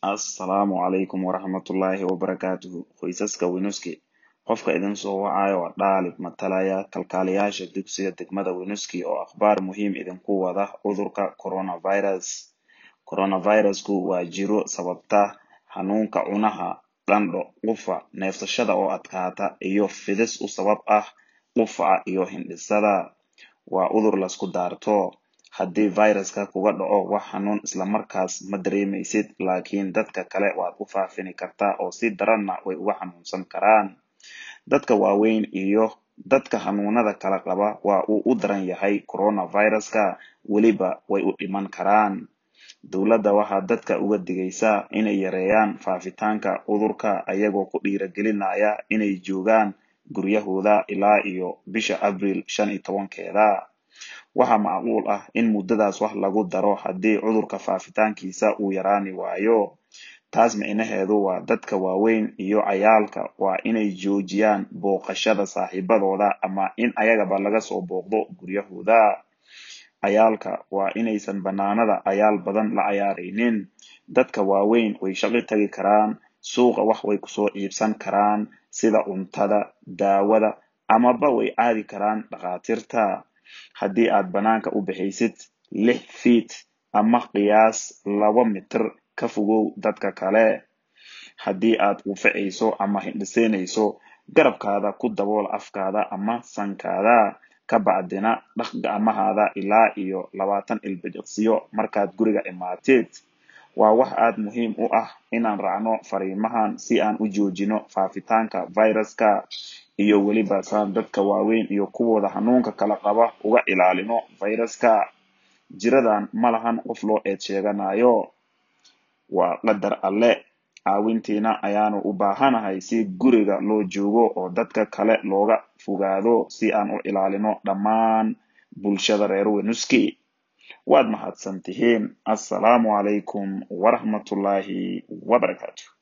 Assalaamu calaykum waraxmatullaahi wabarakaatuhu. Qoysaska Winuski, qofka idin soo wacayo waa dhaalib matalaya kalkaaliyaasha dugsiga degmada Winuski oo akhbaar muhiim idinku wada cudurka coronavirus. Coronavirusku waa jiro sababta xanuunka cunaha, qandho, qufac, neefsashada oo adkaata iyo fidis u sabab ah qufaca iyo hindhisada. Waa cudur la isku daarto. Haddii viruska kuga dhaco wax xanuun isla markaas ma dareemaysid, laakiin dadka kale waad u faafini kartaa oo si daranna way uga xanuunsan karaan. Dadka waaweyn iyo dadka xanuunada kala qaba waa uu u daran yahay coronaviruska, weliba way u dhiman karaan. Dowladda waxaa dadka uga digaysaa inay yareeyaan faafitaanka cudurka ayagoo ku dhiirigelinaya inay joogaan guryahooda ilaa iyo bisha Abriil 15-keeda. Waxaa macquul ah in muddadaas wax lagu daro haddii cudurka faafitaankiisa uu yaraani waayo. Taas micnaheedu waa dadka waaweyn iyo cayaalka waa inay joojiyaan booqashada saaxiibadooda ama in ayagaba laga soo booqdo guryahooda. Cayaalka waa inaysan bannaanada cayaal badan la cayaaraynin. Dadka waaweyn way shaqo tagi karaan, suuqa wax way kusoo iibsan karaan sida cuntada, daawada, amaba way aadi karaan dhakhaatiirta. Haddii aad bannaanka u bixaysid 6 feet ama qiyaas 2 mitir ka fogow dadka kale. Haddii aad quficayso ama hindhisaynayso, garabkaada ku dabool afkaada ama sankaada. Ka bacdina dhaq gacmahaada ilaa iyo 20 ilbiriqsiyo markaad guriga imaatid. Waa wax aad muhiim u ah inaan raacno fariimahan si aan u joojino faafitaanka viruska iyo weliba saan dadka waaweyn iyo kuwooda xanuunka kala qaba uga ilaalino viruska. Jiradan ma lahan qof loo eed sheeganayo. Waa qadar alle. Caawintiina ayaanu u baahanahay si guriga loo joogo oo dadka kale looga fogaado si aan u ilaalino dhammaan bulshada reer Winuski. Waad mahadsantihiin. Assalaamu calaykum waraxmatullaahi wabarakaatuh.